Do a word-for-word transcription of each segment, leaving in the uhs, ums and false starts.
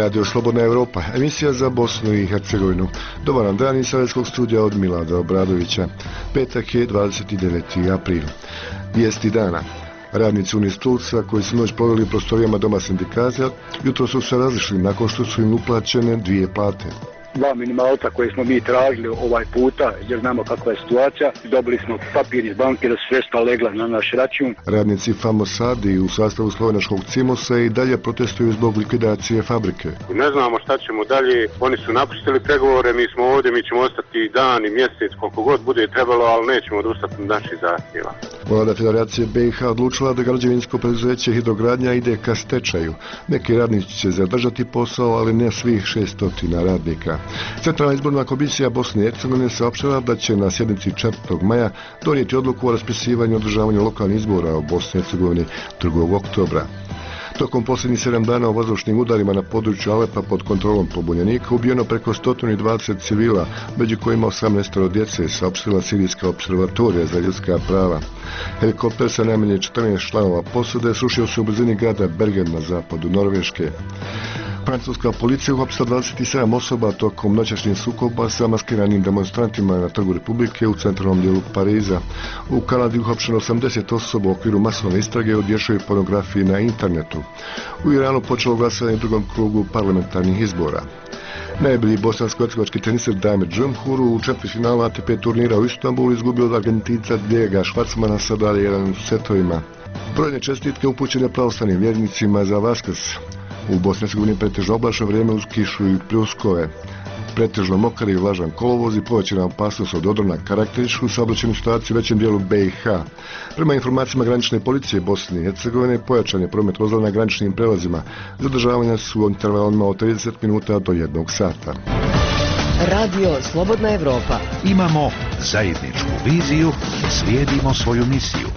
Radio Slobodna Evropa, emisija za Bosnu i Hercegovinu. Dobar nam dan iz Sarajevskog studija od Milada Obradovića. Petak je dvadeset deveti april. Vijesti dana. Radnici Unistulca koji su noć proveli u prostorijama doma sindikata jutro su se razišli nakon što su im uplaćene dvije plate. Dva minimalca koje smo mi tražili ovaj puta, jer znamo kakva je situacija, dobili smo papir iz banke da su sredstva legla na naš račun. Radnici Famosadi u sastavu slovenačkog Cimosa i dalje protestuju zbog likvidacije fabrike. Ne znamo šta ćemo dalje, oni su napustili pregovore, mi smo ovdje, mi ćemo ostati dan i mjesec, koliko god bude trebalo, ali nećemo odustati od naših zahtjeva. Vlada Federacije B i H odlučila da građevinsko preduzeće Hidrogradnja ide ka stečaju. Neki radnici će zadržati posao, ali ne svih šeststotina radnika. Centralna izborna komisija Bosne i Hercegovine saopštila da će na sjednici četvrtog maja donijeti odluku o raspisivanju i održavanju lokalnih izbora u Bosni i Hercegovini drugog oktobra. Tokom posljednjih sedam dana u vazdušnim udarima na području Alepa pod kontrolom pobunjenika ubijeno preko sto dvadeset civila, među kojima osamnaest djece, saopštila Sirijska observatorija za ljudska prava. Helikopter sa najmanje četrnaest članova posade srušio se u blizini grada Bergen na zapadu Norveške. Francuska policija uhapsila dvadeset sedam osoba tokom noćašnjih sukoba sa maskiranim demonstrantima na Trgu Republike u centralnom dijelu Pariza. U Kanadi uhapšeno osamdeset osoba u okviru masovne istrage o dječjoj pornografiji na internetu. U Iranu počelo glasovanje u drugom krugu parlamentarnih izbora. Najbolji bosansko-hercegovački teniser Damir Džumhur u četvrtfinalu A T P turnira u Istanbulu izgubio od Argentinca Diega Švarcmana sa dalje jedan u setovima. Brojne čestitke upućene pravoslavnim vjernicima za Vaskrs. U Bosni i Hercegovini pretežno oblačno vrijeme uz kišu i pljuskove. Pretežno mokar i vlažan kolovoz i povećana opasnost od odrona karakterističnu saobraćajnu situaciju u većem dijelu B i H. Prema informacijama granične policije Bosne i Hercegovine pojačan je promet vozila na graničnim prelazima. Zadržavanja su u intervalima od trideset minuta do jednog sata. Radio Slobodna Evropa. Imamo zajedničku viziju, slijedimo svoju misiju.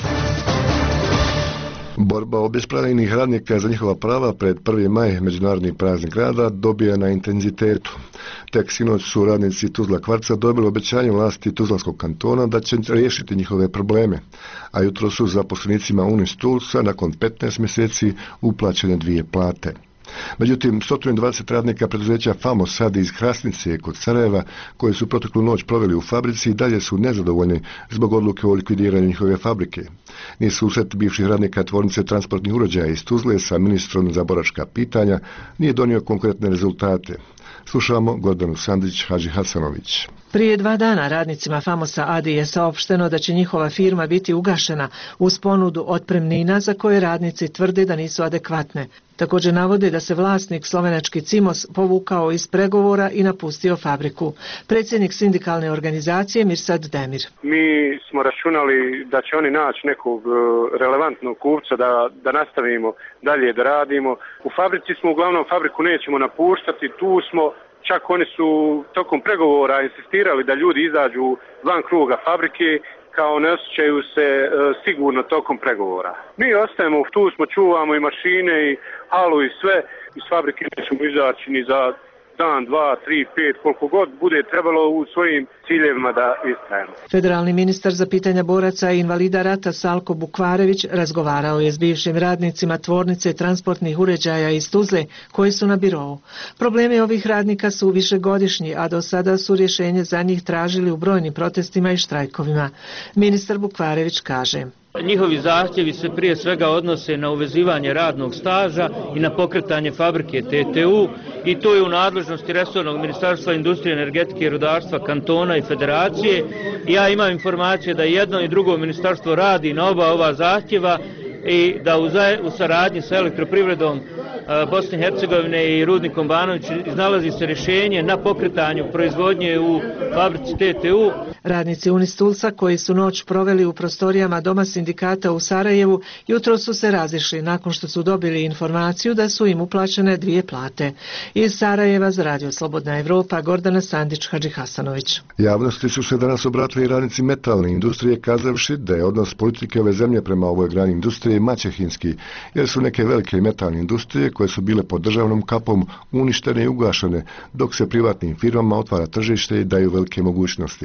Borba obespravljenih radnika za njihova prava pred prvi maj, međunarodni praznik rada, dobija na intenzitetu. Tek sinoć su radnici Tuzla Kvarca dobili obećanje vlasti Tuzlanskog kantona da će riješiti njihove probleme, a jutro su zaposlenicima Unistulca nakon petnaest mjeseci uplaćene dvije plate. Međutim, sto dvadeset radnika preduzeća Famosadi iz Hrasnice kod Sarajeva, koji su proteklu noć proveli u fabrici, i dalje su nezadovoljni zbog odluke o likvidiranju njihove fabrike. Ni susret bivših radnika tvornice transportnih uređaja iz Tuzle sa ministrom za boračka pitanja nije donio konkretne rezultate. Slušamo Gordanu Sandić Hadži Hasanović. Prije dva dana radnicima Famosa Adi je saopšteno da će njihova firma biti ugašena uz ponudu otpremnina za koje radnici tvrde da nisu adekvatne. Također navode da se vlasnik slovenački Cimos povukao iz pregovora i napustio fabriku. Predsjednik sindikalne organizacije Mirsad Demir. Mi smo računali da će oni naći nekog relevantnog kupca da, da nastavimo dalje da radimo. U fabrici smo, uglavnom fabriku nećemo napuštati, tu smo. Čak oni su tokom pregovora insistirali da ljudi izađu van kruga fabrike, kao ne osjećaju se e, sigurno tokom pregovora. Mi ostajemo, tu smo, čuvamo i mašine i halu i sve, iz fabrike nećemo izaći ni za dan, dva, tri, pet, koliko god bude trebalo u svojim ciljevima da istrajemo. Federalni ministar za pitanja boraca i invalida rata Salko Bukvarević razgovarao je s bivšim radnicima tvornice transportnih uređaja iz Tuzle koji su na birovu. Problemi ovih radnika su višegodišnji, a do sada su rješenje za njih tražili u brojnim protestima i štrajkovima. Ministar Bukvarević kaže: njihovi zahtjevi se prije svega odnose na uvezivanje radnog staža i na pokretanje fabrike T T U, i to je u nadležnosti resornog ministarstva industrije, energetike i rudarstva, kantona i federacije. Ja imam informacije da jedno i drugo ministarstvo radi na oba ova zahtjeva i da u, u saradnji sa elektroprivredom Bosne i Hercegovine i rudnikom Banović iznalazi se rješenje na pokretanju proizvodnje u fabrici T T U. Radnici Unistulca koji su noć proveli u prostorijama doma sindikata u Sarajevu jutro su se razišli nakon što su dobili informaciju da su im uplaćene dvije plate. Iz Sarajeva za Radio Slobodna Evropa Gordana Sandić Hadži Hasanović. Javnosti su se danas obratili radnici metalne industrije kazavši da je odnos politike ove zemlje prema ovoj grani industrije maćehinski, jer su neke velike metalne industrije koje su bile pod državnom kapom uništene i ugašene, dok se privatnim firmama otvara tržište i daju velike mogućnosti.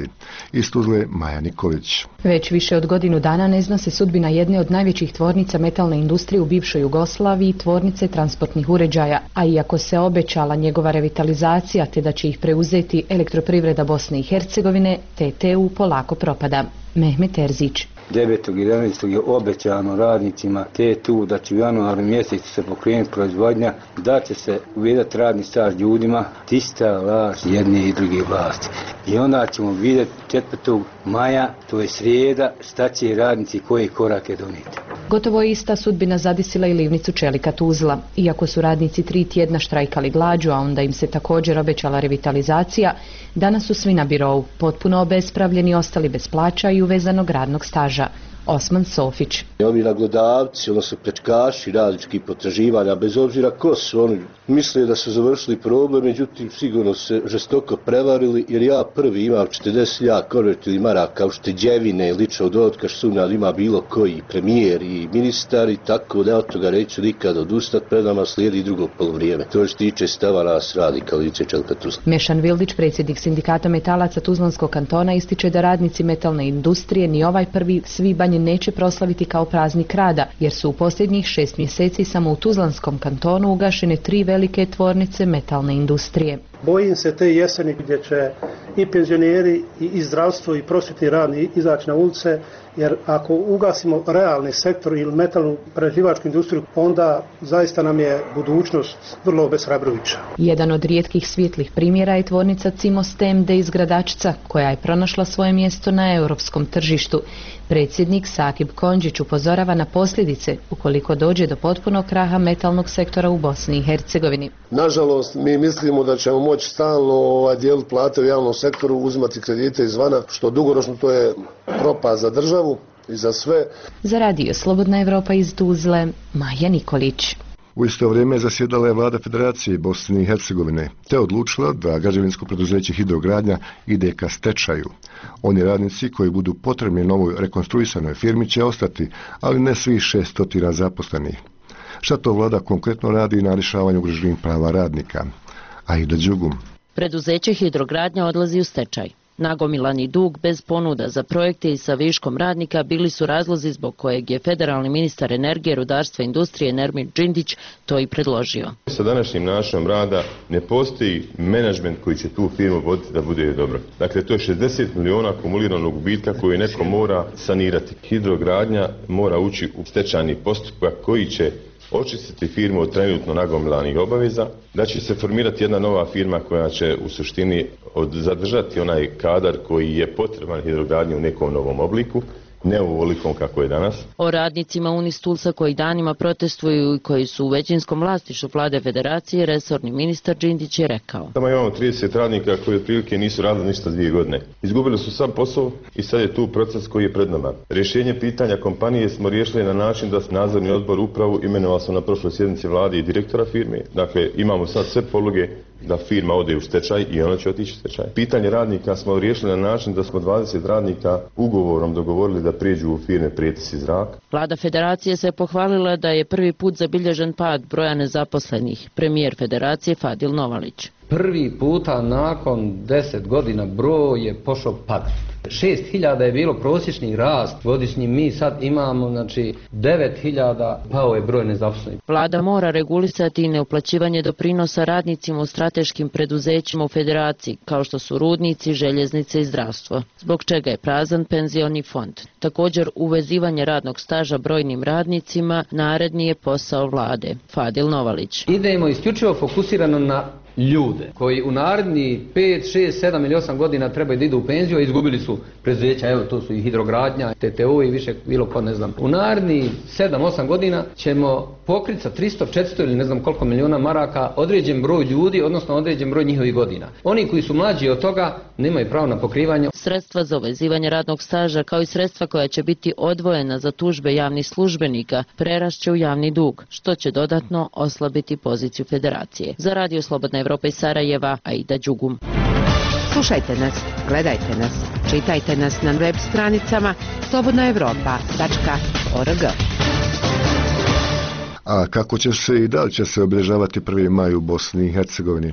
Iz Tuzle Maja Nikolić. Već više od godinu dana ne zna se sudbina jedne od najvećih tvornica metalne industrije u bivšoj Jugoslaviji, tvornice transportnih uređaja, a iako se obećala njegova revitalizacija te da će ih preuzeti Elektroprivreda Bosne i Hercegovine, T T U polako propada. Mehmet Terzić. devetog jedanaestog je obećano radnicima T T U da će u januaru mjesecu se pokrenuti proizvodnja, da će se uvjedati radni staž ljudima, tista laž jedne i druge vlasti. I onda ćemo vidjeti četvrtog maja, to je srijeda, šta će radnici koje korake donijeti. Gotovo je ista sudbina zadisila i livnicu čelika Tuzla. Iako su radnici tri tjedna štrajkali glađu, a onda im se također obećala revitalizacija, danas su svi na birou, potpuno obespravljeni, ostali bez plaća i uvezanog radnog staža. Osman Sofić. Ovi naglodavci, odnosno pljačkaši radničkih potraživanja, bez obzira ko su, oni misle da su završili problem, međutim sigurno se žestoko prevarili, jer ja prvi imam četrdeset hiljada konvertibilnih maraka ušteđevine, ličnog dohotka što sumnjam ima bilo koji premijer i ministar, i tako da od toga neću nikad odustati. Pred nama slijedi drugo polovrijeme. To što tiče stava nas radnika lice čelika Tuzla. Mešan Vildić, predsjednik sindikata metalaca Tuzlanskog kantona, ističe da radnici metalne industrije ni ovaj prvi svibanj neće proslaviti kao praznik rada, jer su u posljednjih šest mjeseci samo u Tuzlanskom kantonu ugašene tri velike tvornice metalne industrije. Bojim se te jeseni gdje će i penzioneri i zdravstvo i prosvjetni radni izaći na ulice, jer ako ugasimo realni sektor ili metalnu prerađivačku industriju, onda zaista nam je budućnost vrlo obeshrabrujuća. Jedan od rijetkih svjetlih primjera je tvornica Cimos T M D iz Gradačca, koja je pronašla svoje mjesto na europskom tržištu. Predsjednik Sakib Kondžić upozorava na posljedice ukoliko dođe do potpunog kraha metalnog sektora u Bosni i Hercegovini. Nažalost, mi mislimo da ćemo moći stalno ovaj, dijeliti plate u javnom sektoru, uzimati kredite izvana, što dugoročno to je propast za državu i za sve. Za radio Slobodna Evropa iz Tuzle, Maja Nikolić. U isto vrijeme zasjedala je vlada Federacije Bosne i Hercegovine, te odlučila da građevinsko preduzeće Hidrogradnja ide ka stečaju. Oni radnici koji budu potrebni novoj rekonstruisanoj firmi će ostati, ali ne svih šestotina zaposlenih. Šta to vlada konkretno radi na rješavanju ugroženih prava radnika? Aida Đugum. Preduzeće Hidrogradnja odlazi u stečaj. Nagomilani dug bez ponuda za projekte i sa viškom radnika bili su razlozi zbog kojeg je federalni ministar energije, rudarstva i industrije Nermin Džindić to i predložio. Sa današnjim načinom rada ne postoji menadžment koji će tu firmu voditi da bude dobro. Dakle, to je šezdeset miliona akumuliranog gubitka koji neko mora sanirati. Hidrogradnja mora ući u stečajni postupak koji će očistiti firmu od trenutno nagomilanih obaveza, da će se formirati jedna nova firma koja će u suštini od zadržati onaj kadar koji je potreban Hidrogradnji u nekom novom obliku, ne u ovolikom kako je danas. O radnicima Unistulsa koji danima protestuju i koji su u većinskom vlasništvu vlade Federacije, resorni ministar Džindić je rekao. Tamo imamo trideset radnika koji otprilike nisu radili ništa dvije godine. Izgubili su sam posao i sad je tu proces koji je pred nama. Rješenje pitanja kompanije smo riješili na način da nadzorni odbor upravu imenovao sam na prošloj sjednici vlade i direktora firme. Dakle, imamo sad sve poluge da firma ode u stečaj i ona će otići u stečaj. Pitanje radnika smo riješili na način da smo dvadeset radnika ugovorom dogovorili da prijeđu u firme Prijetis i Zrak. Vlada Federacije se pohvalila da je prvi put zabilježen pad broja nezaposlenih. Premijer Federacije Fadil Novalić. Prvi puta nakon deset godina broj je pošao padati. šest hiljada je bilo prosječni rast godišnji, mi sad imamo znači devet hiljada, pao je broj nezaposlenih. Vlada mora regulisati i neuplaćivanje doprinosa radnicima u strateškim preduzećima u Federaciji, kao što su rudnici, željeznice i zdravstvo, zbog čega je prazan penzioni fond. Također, uvezivanje radnog staža brojnim radnicima naredni je posao vlade. Fadil Novalić. Idemo isključivo fokusirano na ljude koji u naredni pet, šest, sedam ili osam godina trebaju da idu u penziju, a izgubili su preduzeća, evo to su i Hidrogradnja, T T U i više bilo ko ne znam. U naredni sedam, osam godina ćemo pokriti sa tristo, četiristo ili ne znam koliko milijuna maraka određen broj ljudi, odnosno određen broj njihovih godina. Oni koji su mlađi od toga nemaju pravo na pokrivanje. Sredstva za uvezivanje radnog staža kao i sredstva koja će biti odvojena za tužbe javnih službenika prerašće u javni dug, što će dodatno oslabiti poziciju Federacije. Za radio Slobodna Evropa iz Sarajeva, Aida Đugum. Slušajte nas, gledajte nas, čitajte nas na web stranicama slobodna evropa tačka org. A kako će se i da li će se obilježavati prvi maj u Bosni i Hercegovini?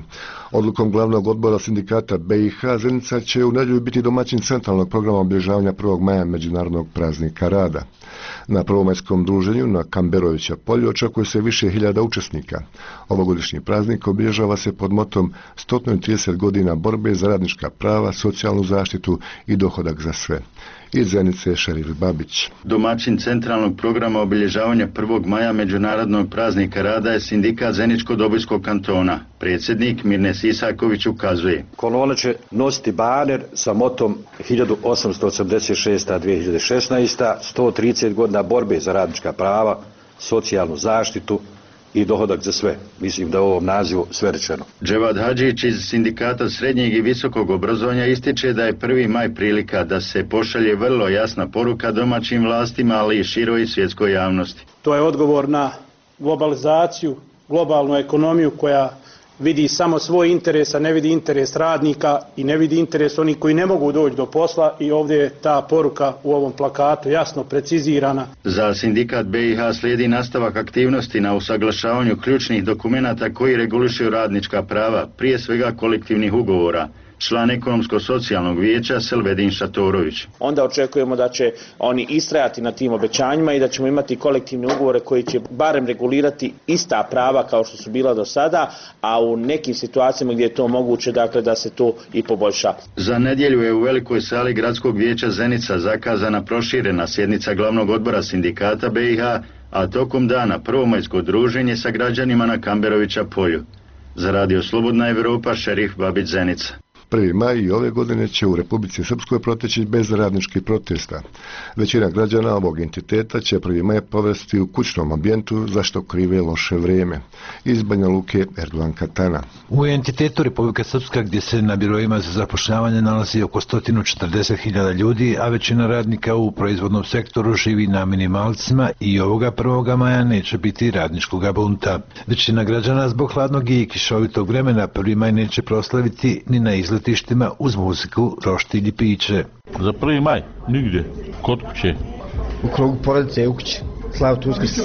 Odlukom glavnog odbora sindikata B i H, Zenica će u nedjelju biti domaćin centralnog programa obilježavanja prvog maja Međunarodnog praznika rada. Na prvomajskom druženju na Kamberovića polju očekuje se više hiljada učesnika. Ovogodišnji praznik obilježava se pod motom sto trideset godina borbe za radnička prava, socijalnu zaštitu i dohodak za sve. Iz Zenice Šerif Babić. Domaćin centralnog programa obilježavanja prvog maja Međunarodnog praznika rada je sindikat Zeničko-Dobojskog kantona. Predsjednik Mirnes Isaković ukazuje. Kolona će nositi baner sa motom hiljadu osamsto osamdeset šesta do dvije hiljade šesnaesta. sto trideset godina borbe za radnička prava, socijalnu zaštitu i dohodak za sve. Mislim da je u ovom nazivu sve rečeno. Dževad Hadžić iz sindikata srednjeg i visokog obrazovanja ističe da je prvi maj prilika da se pošalje vrlo jasna poruka domaćim vlastima, ali i široj svjetskoj javnosti. To je odgovor na globalizaciju, globalnu ekonomiju koja vidi samo svoj interes, a ne vidi interes radnika i ne vidi interes onih koji ne mogu doći do posla, i ovdje je ta poruka u ovom plakatu jasno precizirana. Za sindikat B i H slijedi nastavak aktivnosti na usaglašavanju ključnih dokumenata koji regulišu radnička prava, prije svega kolektivnih ugovora. Član ekonomsko-socijalnog vijeća Selvedin Šatorović. Onda očekujemo da će oni istrajati na tim obećanjima i da ćemo imati kolektivne ugovore koji će barem regulirati ista prava kao što su bila do sada, a u nekim situacijama gdje je to moguće, dakle, da se to i poboljša. Za nedjelju je u velikoj sali Gradskog vijeća Zenica zakazana proširena sjednica glavnog odbora sindikata B i H, a tokom dana prvomajsko druženje sa građanima na Kamberovića polju. Za Radio Slobodna Evropa, Šerif Babić, Zenica. Prvi maj i ove godine će u Republici Srpskoj proteći bez radničkih protesta. Većina građana ovog entiteta će prvi maj provesti u kućnom ambijentu, zašto krive loše vrijeme. Iz Banja Luke, Erdogan Katana. U entitetu Republika Srpska, gdje se na biroima za zapošljavanje nalazi oko sto četrdeset hiljada ljudi, a većina radnika u proizvodnom sektoru živi na minimalcima, i ovoga prvoga maja neće biti radničkog bunta. Većina građana zbog hladnog i kišovitog vremena prvi maj neće proslaviti ni na izletištima uz muziku, roštilj i piće. Za prvi maj? Nigdje. Kod kuće. U krugu porodice u kući. Slaviti Uskrs.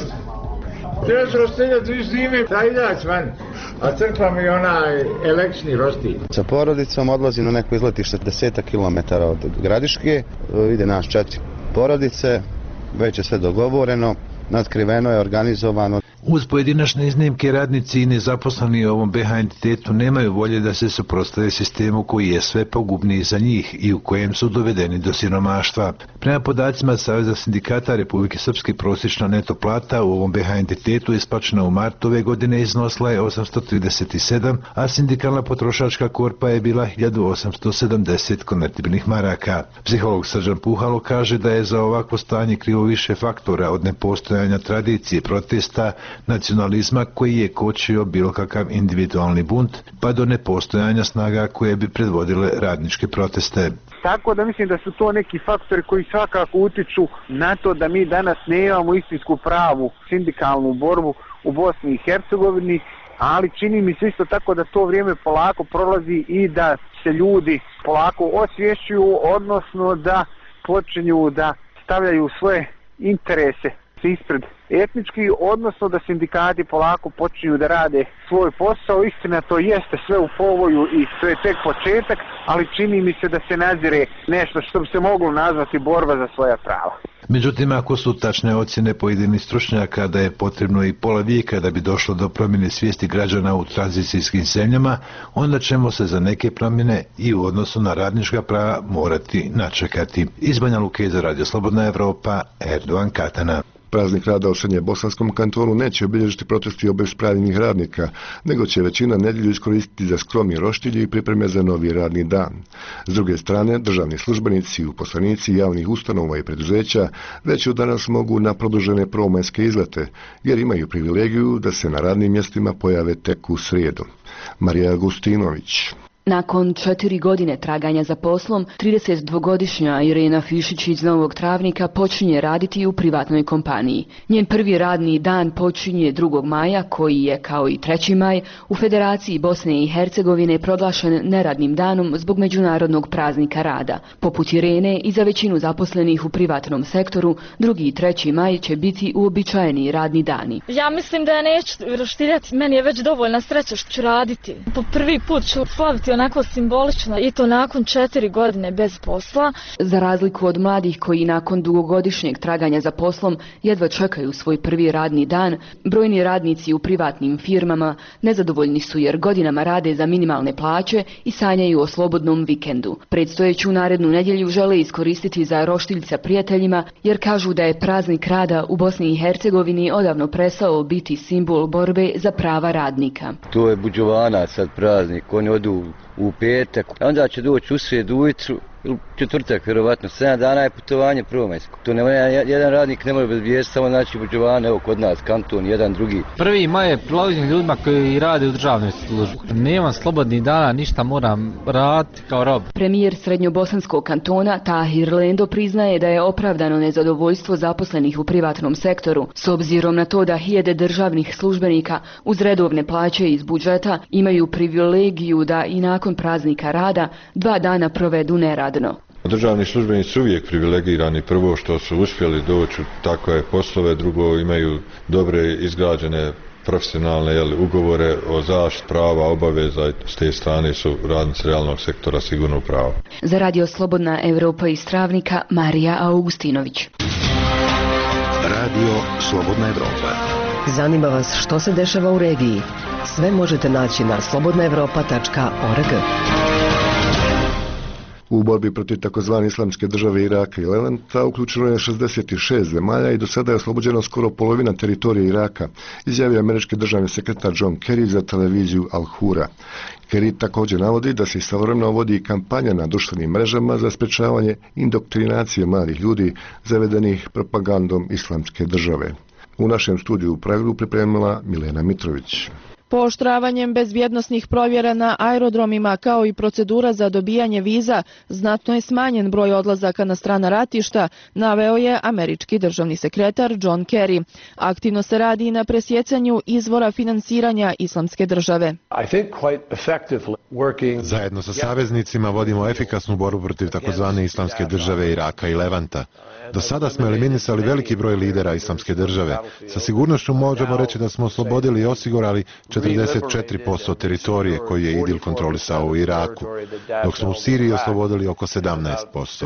Trebaš roštilja tri zime, da izaći van. A crkva mi onaj električni roštilj. Sa porodicom odlazi na neko izletište desetak kilometara od Gradiške. Ide naš četiri porodice. Već je sve dogovoreno. Natkriveno je, organizovano. Uz pojedinačne iznimke, radnici i nezaposleni u ovom B H entitetu nemaju volje da se suprotstave sistemu koji je sve pogubniji za njih i u kojem su dovedeni do siromaštva. Prema podacima Saveza sindikata Republike Srpske, prosječna neto plata u ovom B H entitetu isplaćena u martu ove godine iznosila je osamsto trideset sedam, a sindikalna potrošačka korpa je bila hiljadu osamsto sedamdeset konvertibilnih maraka. Psiholog Srđan Puhalo kaže da je za ovakvo stanje krivo više faktora, od nepostojanja tradicije protesta, nacionalizma koji je kočio bilo kakav individualni bunt, pa do nepostojanja snaga koje bi predvodile radničke proteste. Tako da mislim da su to neki faktori koji svakako utiču na to da mi danas nemamo istinsku pravu sindikalnu borbu u Bosni i Hercegovini, ali čini mi se isto tako da to vrijeme polako prolazi i da se ljudi polako osvješćuju, odnosno da počinju da stavljaju svoje interese ispred etnički, odnosno da sindikati polako počinju da rade svoj posao. Istina, to jeste sve u povoju i to je tek početak, ali čini mi se da se nadzire nešto što bi se moglo nazvati borba za svoja prava. Međutim, ako su tačne ocjene pojedinih stručnjaka da je potrebno i pola vijeka da bi došlo do promjene svijesti građana u tranzicijskim zemljama, onda ćemo se za neke promjene i u odnosu na radnička prava morati načekati. Iz Banja Luke za Radio Slobodna Evropa, Erdogan Katana. Praznik rada u Srednje Bosanskom kantonu neće obilježiti protesti obespravljenih radnika, nego će većina nedjelju iskoristiti za skromni roštilj i pripreme za novi radni dan. S druge strane, državni službenici i uposlenici javnih ustanova i preduzeća već od danas mogu na produžene prvomajske izlete, jer imaju privilegiju da se na radnim mjestima pojave tek u srijedu. Marija Agustinović. Nakon četiri godine traganja za poslom, tridesetdvogodišnja Irena Fišić iz Novog Travnika počinje raditi u privatnoj kompaniji. Njen prvi radni dan počinje drugog maja, koji je, kao i treći maj, u Federaciji Bosne i Hercegovine proglašen neradnim danom zbog međunarodnog praznika rada. Poput Irene i za većinu zaposlenih u privatnom sektoru, drugi i treći maj će biti uobičajeni radni dani. Ja mislim da ja neću roštiljati, meni je već dovoljna sreća što ću raditi. Po prvi put ću slaviti onako simbolično i to nakon četiri godine bez posla. Za razliku od mladih koji nakon dugogodišnjeg traganja za poslom jedva čekaju svoj prvi radni dan, brojni radnici u privatnim firmama nezadovoljni su jer godinama rade za minimalne plaće i sanjaju o slobodnom vikendu. Predstojeću narednu nedjelju žele iskoristiti za roštilj sa prijateljima jer kažu da je praznik rada u Bosni i Hercegovini odavno prestao biti simbol borbe za prava radnika. To je buđovana sad praznik, oni odu u petak, onda će doći u srijedu ujutru, ili četvrtak, vjerovatno, sedam dana je putovanje prvomajsko. To nema, jedan radnik ne može bez vijesti, samo znači buđovane, evo kod nas, kanton, jedan drugi. Prvi maj je prilagođen ljudima koji rade u državnoj službi. Nemam slobodnih dana, ništa moram raditi kao rob. Premijer Srednjobosanskog kantona Tahir Lendo priznaje da je opravdano nezadovoljstvo zaposlenih u privatnom sektoru, s obzirom na to da hiljade državnih službenika uz redovne plaće iz budžeta imaju privilegiju da i nakon praznika rada dva dana provedu neradno. Državni službenici su uvijek privilegirani, prvo što su uspjeli doći u takve poslove, drugo imaju dobre izgrađene profesionalne jeli, ugovore o zaštiti prava, obaveza i s te strane su radnici realnog sektora sigurno u pravu. Za Radio Slobodna Evropa iz Travnika, Marija Augustinović. Radio Slobodna Evropa. Zanima vas što se dešava u regiji? Sve možete naći na slobodna evropa tačka org. U borbi protiv takozvane islamske države Iraka i Levanta uključeno je šezdeset šest zemalja i do sada je oslobođeno skoro polovina teritorije Iraka, izjavio američki državni sekretar John Kerry za televiziju Al Hura. Kerry također navodi da se istovremeno vodi kampanja na društvenim mrežama za sprečavanje indoktrinacije mladih ljudi zavedenih propagandom islamske države. U našem studiju u Pragu pripremila Milena Mitrović. Pooštravanjem bezbjednosnih provjera na aerodromima kao i procedura za dobijanje viza znatno je smanjen broj odlazaka na strana ratišta, naveo je američki državni sekretar John Kerry. Aktivno se radi i na presjecanju izvora finansiranja islamske države. Zajedno sa saveznicima vodimo efikasnu borbu protiv takozvane islamske države Iraka i Levanta. Do sada smo eliminisali veliki broj lidera islamske države. Sa sigurnošću možemo reći da smo oslobodili i osigurali četrdeset četiri posto teritorije koju je IDIL kontrolisao u Iraku, dok smo u Siriji oslobodili oko sedamnaest posto.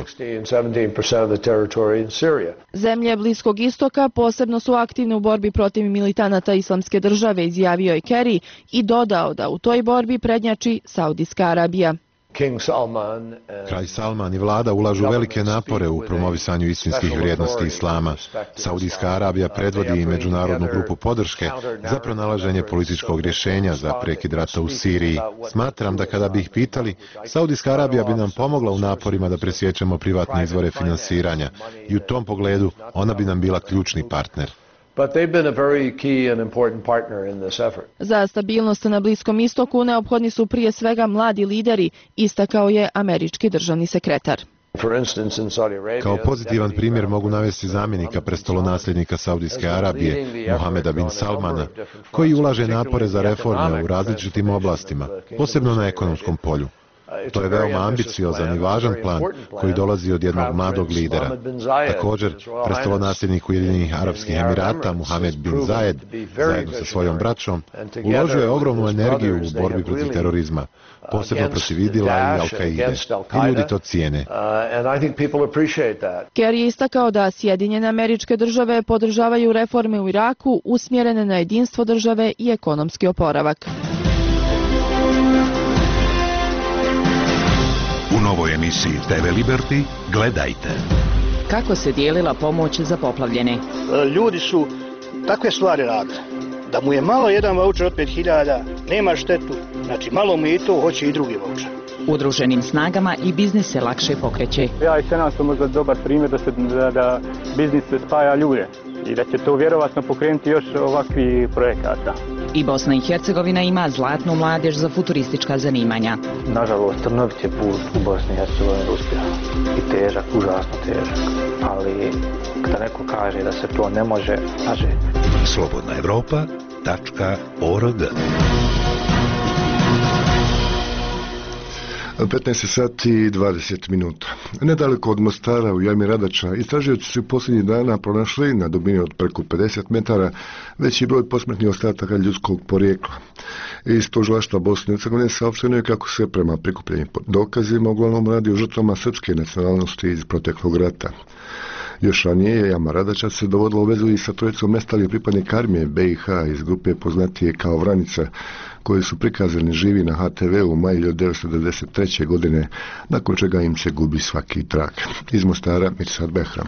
Zemlje Bliskog istoka posebno su aktivne u borbi protiv militanata islamske države, izjavio je Kerry i dodao da u toj borbi prednjači Saudijska Arabija. Kralj Salman i vlada ulažu velike napore u promovisanju istinskih vrijednosti islama. Saudijska Arabija predvodi i međunarodnu grupu podrške za pronalaženje političkog rješenja za prekid rata u Siriji. Smatram da kada bi ih pitali, Saudijska Arabija bi nam pomogla u naporima da presjećemo privatne izvore finansiranja i u tom pogledu ona bi nam bila ključni partner. But they've been a very key and important partner in this effort. Za stabilnost na Bliskom istoku neophodni su prije svega mladi lideri, istakao je američki državni sekretar. Kao pozitivan primjer mogu navesti zamjenika prestolonasljednika Saudijske Arabije, Mohameda bin Salmana, koji ulaže napore za reforme u različitim oblastima, posebno na ekonomskom polju. To je veoma ambiciozan i važan plan koji dolazi od jednog mladog lidera. Također, prestolonasljednik Ujedinjenih Arapskih Emirata, Mohamed bin Zayed, zajedno sa svojom braćom, uložio je ogromnu energiju u borbi protiv terorizma, posebno protiv Idila i Al-Qaide. I ljudi to cijene. Kerry je istakao da Sjedinjene Američke Države podržavaju reforme u Iraku usmjerene na jedinstvo države i ekonomski oporavak. U novoj emisiji T V Liberty gledajte. Kako se dijelila pomoć za poplavljene? Ljudi su takve stvari radili. Da mu je malo jedan vaučer od pet hiljada, nema štetu. Znači malo mu je i to, hoće i drugi vaučer. Udruženim snagama i biznis se lakše pokreće. Ja i Senat su možda dobar primjer da, se, da, da biznis spaja ljude i da će to vjerovatno pokrenuti još ovakvi projekata. I Bosna i Hercegovina ima zlatnu mladež za futuristička zanimanja. Nažalost, trnovit je put u Bosni i Hercegovini uspjeha. I težak, užasno težak. Ali kada neko kaže da se to ne može, kaže. Slobodna Evropa tačka org. petnaest sati i dvadeset minuta. Nedaleko od Mostara u jami Radača istražioci su posljednjih dana pronašli na dubini od preko pedeset metara veći broj posmrtnih ostataka ljudskog porijekla. Iz tužilaštva Bosne i Hercegovine saopšteno je kako se prema prikupljenim dokazima uglavnom radi o žrtvama srpske nacionalnosti iz proteklog rata. Još ranije je jama Radača se dovodila u vezu i sa trojicom nestalih pripadnika armije B i H iz grupe poznatije kao Vranica, koji su prikazani živi na H T V u maju hiljadu devetsto devedeset treće. godine, nakon čega im se gubi svaki trag. Iz Mostara, Mirsad Behram.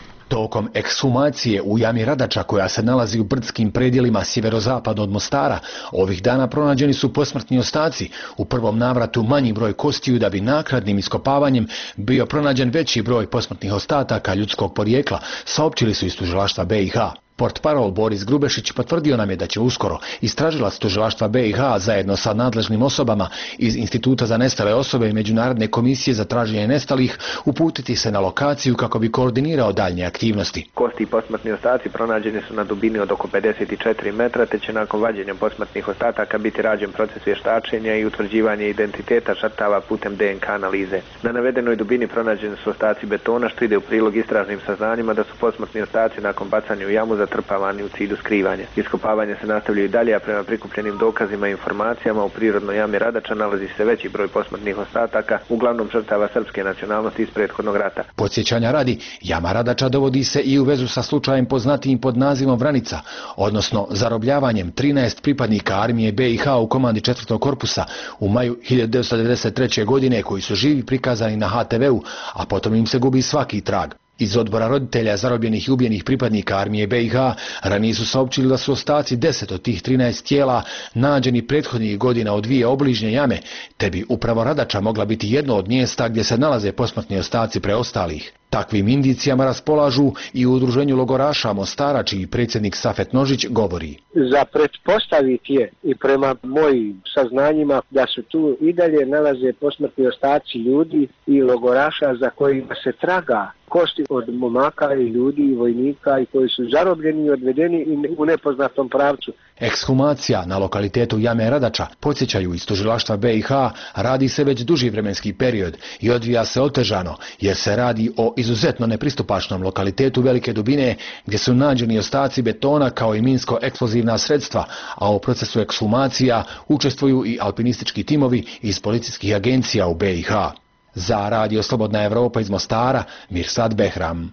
Tokom ekshumacije u jami Radača, koja se nalazi u brdskim predjelima sjeverozapadno od Mostara, ovih dana pronađeni su posmrtni ostaci. U prvom navratu manji broj kostiju, da bi naknadnim iskopavanjem bio pronađen veći broj posmrtnih ostataka ljudskog porijekla, saopćili su iz tužilaštva B i H. Portparol Boris Grubešić potvrdio nam je da će uskoro istražilac tužilaštva B i H zajedno sa nadležnim osobama iz Instituta za nestale osobe i Međunarodne komisije za traženje nestalih uputiti se na lokaciju kako bi koordinirao daljnje aktivnosti. Kosti i posmrtni ostaci pronađeni su na dubini od oko pedeset četiri metra, te će nakon vađenja posmrtnih ostataka biti rađen proces vještačenja i utvrđivanje identiteta žrtava putem D N K analize. Na navedenoj dubini pronađeni su ostaci betona, što ide u prilog istražnim saznanjima da su posmrtni ostaci nakon bacanja u jamu zatrpavani u cilju skrivanja. Iskopavanje se nastavljaju i dalje, a prema prikupljenim dokazima i informacijama u prirodnoj jami Radača nalazi se veći broj posmrtnih ostataka, uglavnom žrtava srpske nacionalnosti iz prethodnog rata. Podsjećanja radi, jama Radača dovodi se i u vezu sa slučajem poznatijim pod nazivom Vranica, odnosno zarobljavanjem trinaest pripadnika armije B i H u komandi četvrtog korpusa u maju hiljadu devetsto devedeset treće. godine, koji su živi prikazani na H T V-u, a potom im se gubi svaki trag. Iz odbora roditelja zarobljenih i ubijenih pripadnika armije B i H ranije su saopćili da su ostaci deset od tih trinaest tijela nađeni prethodnih godina u dvije obližnje jame, te bi upravo Radača mogla biti jedno od mjesta gdje se nalaze posmrtni ostaci preostalih. Takvim indicijama raspolažu i u udruženju logoraša Mostara, čiji predsjednik Safet Nožić govori. Za pretpostaviti je i prema mojim saznanjima da su tu i dalje nalaze posmrtni ostaci ljudi i logoraša za kojima se traga kosti od momaka i ljudi i vojnika i koji su zarobljeni i odvedeni u nepoznatom pravcu. Ekshumacija na lokalitetu jame Radača, podsjećaju iz tužilaštva B i H, radi se već duži vremenski period i odvija se otežano, jer se radi o izuzetno nepristupačnom lokalitetu velike dubine, gdje su nađeni ostaci betona kao i minsko-eksplozivna sredstva, a u procesu ekshumacija učestvuju i alpinistički timovi iz policijskih agencija u B i H. Za Radio Slobodna Evropa iz Mostara, Mirsad Behram.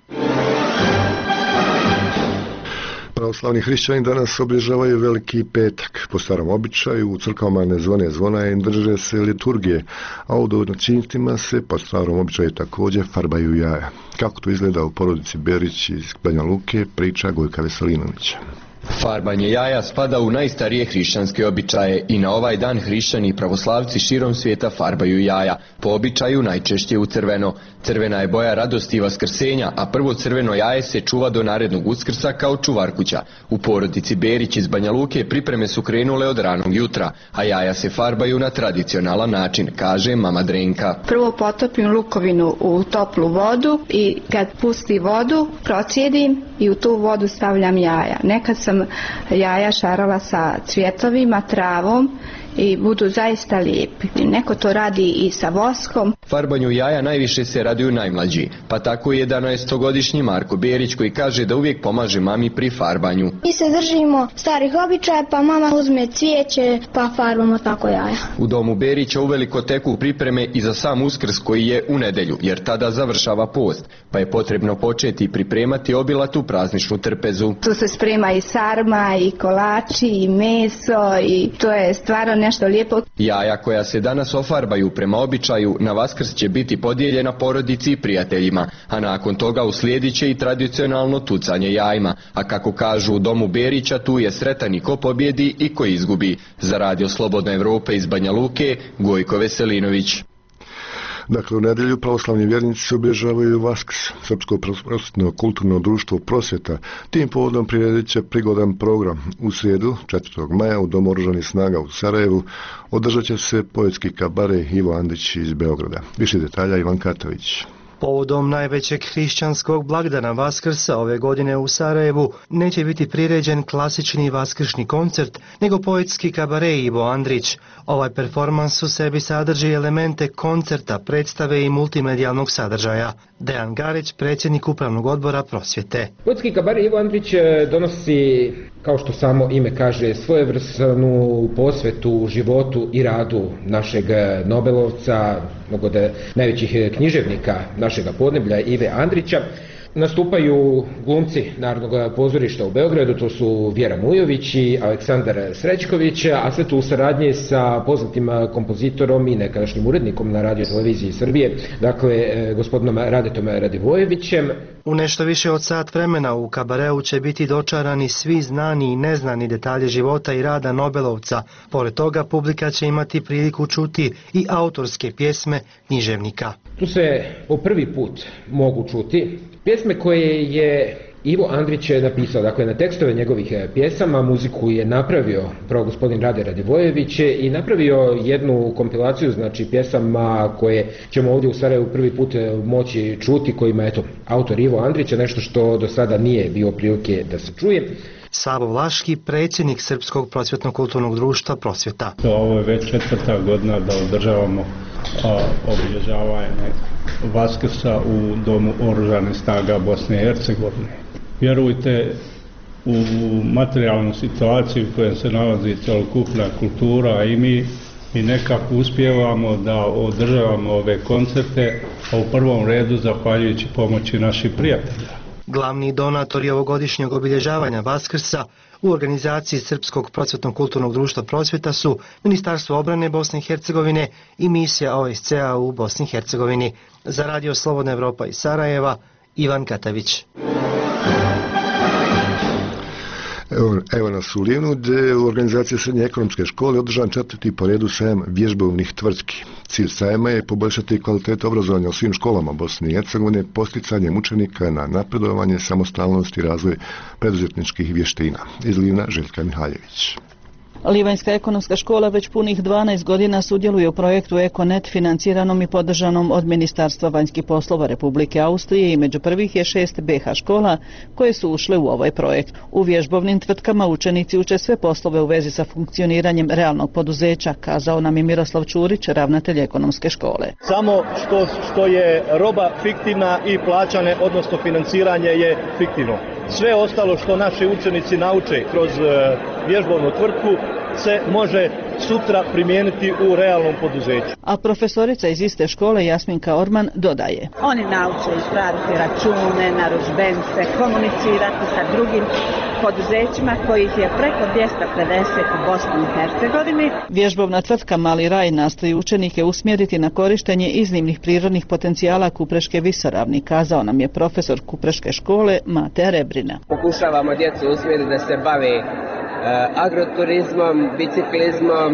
Pravoslavni hrišćani danas obilježavaju Veliki petak. Po starom običaju u crkvama ne zvone zvona i drže se liturgije, a u domaćinstvima se po starom običaju također farbaju jaja. Kako to izgleda u porodici Berić iz Banja Luke, priča Gojka Veselinovića. Farbanje jaja spada u najstarije hrišćanske običaje i na ovaj dan hrišćani i pravoslavci širom svijeta farbaju jaja, po običaju najčešće u crveno. Crvena je boja radosti i vaskrsenja, a prvo crveno jaje se čuva do narednog Uskrsa kao čuvarkuća. U porodici Berić iz Banja Luke pripreme su krenule od ranog jutra, a jaja se farbaju na tradicionalan način, kaže mama Drenka. Prvo potopim lukovinu u toplu vodu i kad pusti vodu procijedim i u tu vodu stavljam jaja. Nekad sam jaja šarala sa cvjetovima, travom i budu zaista lijepi. Neko to radi i sa voskom. Farbanju jaja najviše se raduju najmlađi, pa tako je jedanaestogodišnji Marko Berić koji kaže da uvijek pomaže mami pri farbanju. Mi se držimo starih običaja, pa mama uzme cvijeće pa farbamo tako jaja. U domu Berića uveliko teku pripreme i za sam Uskrs koji je u nedjelju, jer tada završava post, pa je potrebno početi pripremati obilatu prazničnu trpezu. Tu se sprema i sarma, i kolači, i meso, i to je stvarno nešto lijepo. Jaja koja se danas ofarbaju prema običaju na Vaskrs će biti podijeljena porodici i prijateljima, a nakon toga uslijedit će i tradicionalno tucanje jajima, a kako kažu u domu Berića, tu je sretan i ko pobjedi i ko izgubi. Za Radio Slobodna Evropa iz Banja Luke, Gojko Veselinović. Dakle, u nedjelju pravoslavni vjernici obilježavaju Vaskrs. Srpsko prosvjetno kulturno društvo Prosvjeta tim povodom priredit će prigodan program. U srijedu, četvrtog maja, u Domu oružanih snaga u Sarajevu održat će se poetski kabare Ivo Andrić iz Beograda. Više detalja Ivan Katović. Povodom najvećeg hrišćanskog blagdana Vaskrsa ove godine u Sarajevu neće biti priređen klasični vaskršnji koncert, nego poetski kabare Ivo Andrić. Ovaj performans u sebi sadrži elemente koncerta, predstave i multimedijalnog sadržaja. Dejan Garić, predsjednik Upravnog odbora Prosvjete. Poetski kabare Ivo Andrić donosi, kao što samo ime kaže, svojevrsnu posvetu životu i radu našeg Nobelovca, mnogo da najvećih književnika našega podneblja Ive Andrića. Nastupaju glumci Narodnog pozorišta u Beogradu, to su Vjera Mujović i Aleksandar Srećković, a sve tu u saradnji sa poznatim kompozitorom i nekadašnjim urednikom na Radio televiziji Srbije, dakle gospodinom Radetom Radivojevićem. U nešto više od sat vremena u kabareu će biti dočarani svi znani i neznani detalji života i rada Nobelovca. Pored toga, publika će imati priliku čuti i autorske pjesme književnika. Tu se po prvi put mogu čuti pjesme koje je Ivo Andrić napisao, dakle na tekstove njegovih pjesama, muziku je napravio pravo gospodin Rade Radivojević i napravio jednu kompilaciju, znači pjesama koje ćemo ovdje u Sarajevu prvi put moći čuti, kojima je to autor Ivo Andrić, nešto što do sada nije bio prilike da se čuje. Savo Vlaški, predsjednik Srpskog prosvjetno-kulturnog društva Prosvjeta. Ovo je već četvrta godina da održavamo a, obilježavanje Vaskrsa u Domu oružanih snaga Bosne i Hercegovine. Vjerujte, u materijalnu situaciju u kojoj se nalazi celokupna kultura i mi, mi nekako uspijevamo da održavamo ove koncerte, a u prvom redu zahvaljujući pomoći naših prijatelja. Glavni donatori ovogodišnjeg obilježavanja Vaskrsa u organizaciji Srpskog prosvjetno-kulturnog društva Prosvjeta su Ministarstvo obrane Bosne i Hercegovine i misija O S C A u Bosni i Hercegovini. Za Radio Slobodna Evropa iz Sarajeva, Ivan Katavić. Evo, evo nas u Livnu, gdje u organizaciji srednje ekonomske škole održan četvrti po redu sajam vježbovnih tvrtki. Cilj sajma je poboljšati kvalitetu obrazovanja u svim školama Bosne i Hercegovine posticanjem učenika na napredovanje, samostalnost i razvoj preduzetničkih vještina. Iz Livna, Željka Mihaljević. Livanjska ekonomska škola već punih dvanaest godina sudjeluje u projektu EkoNet financiranom i podržanom od Ministarstva vanjskih poslova Republike Austrije i među prvih je šest B H škola koje su ušle u ovaj projekt. U vježbovnim tvrtkama učenici uče sve poslove u vezi sa funkcioniranjem realnog poduzeća, kazao nam je Miroslav Čurić, ravnatelj ekonomske škole. Samo što, što je roba fiktivna i plaćane, odnosno financiranje je fiktivno. Sve ostalo što naši učenici nauče kroz vježbovnu tvrtku se može sutra primijeniti u realnom poduzeću. A profesorica iz iste škole Jasminka Orman dodaje. Oni nauče ispraviti račune, narudžbenice, komunicirati sa drugim poduzećima kojih je preko dvjesto pedeset u Bosni i Hercegovini. Vježbovna tvrtka Mali raj nastoji učenike usmjeriti na korištenje iznimnih prirodnih potencijala Kupreške visoravni, kazao nam je profesor Kupreške škole Mate Rebrina. Pokušavamo djecu usmjeriti da se bave agroturizmom, biciklizmom,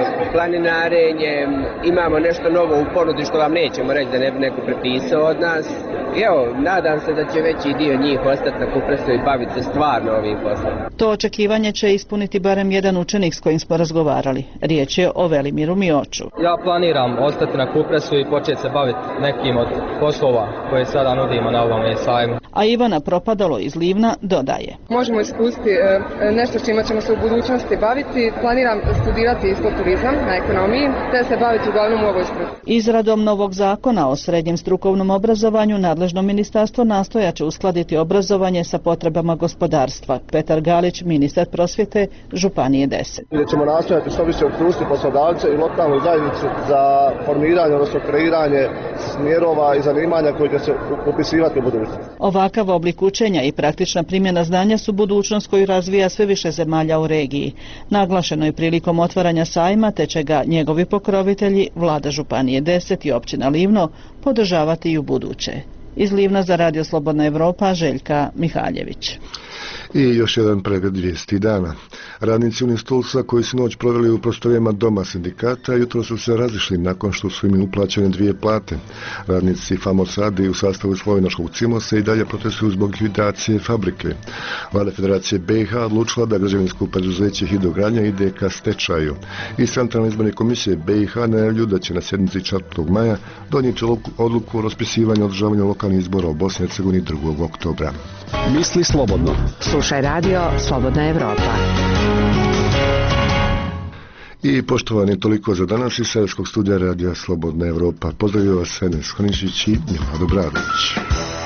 planinarenjem. Imamo nešto novo u ponudi što vam nećemo reći da ne bi neko prepisao od nas. I evo, nadam se da će veći dio njih ostati na Kupresu i baviti se stvarno ovim poslom. To očekivanje će ispuniti barem jedan učenik s kojim smo razgovarali. Riječ je o Velimiru Mioču. Ja planiram ostati na Kupresu i početi se baviti nekim od poslova koje sada nudimo na ovom sajmu. A Ivana Propadalo iz Livna dodaje. Možemo ispustiti nešto čime ćemo se u budućnosti baviti. Planiram studirati isto turizam na ekonomiji, te se baviti uglavnom u ovoj struci. Izradom novog zakona o srednjem strukovnom obrazovanju nadležno ministarstvo nastojaće uskladiti obrazovanje sa potrebama gospodarstva. Petar Galić, ministar prosvjete, Županije deset. Gdje ćemo nastojati što više okružiti poslodavce i lokalnu zajednicu za formiranje, odnosno kreiranje smjerova i zanimanja koje će se upisivati u budućnosti. Ovakav oblik učenja i praktična primjena znanja su budućnost koju razvija sve više zemalja u regiji. Naglašeno je prilikom otvaranja sajma, te će ga njegovi pokrovitelji, vlada Županije deset i općina Livno, podržavati i u buduće. Iz Livna za Radio Slobodna Evropa, Željka Mihaljević. I još jedan pregled vijesti dana. Radnici Unistolsa koji su noć proveli u prostorijama doma sindikata jutro su se razišli nakon što su im uplaćene dvije plate. Radnici Famosadi u sastavu slovenačkog Cimosa i dalje protestuju zbog likvidacije fabrike. Vlada Federacije B i H odlučila da građevinsko preduzeće Hidrogradnja ide ka stečaju. I Centralne izborne komisije B i H najavljuju da će na sjednici četvrtog maja donijeti odluku o raspisivanju održavanja lokalnih izbora u Bosni i Hercegovini drugog oktobra. Misli slobodno. Slušaj radio Slobodna Evropa. I poštovani, toliko za danas iz Sarajevskog studija radija Slobodna Evropa. Pozdravio vas Enes Honišić i Milado Bradović.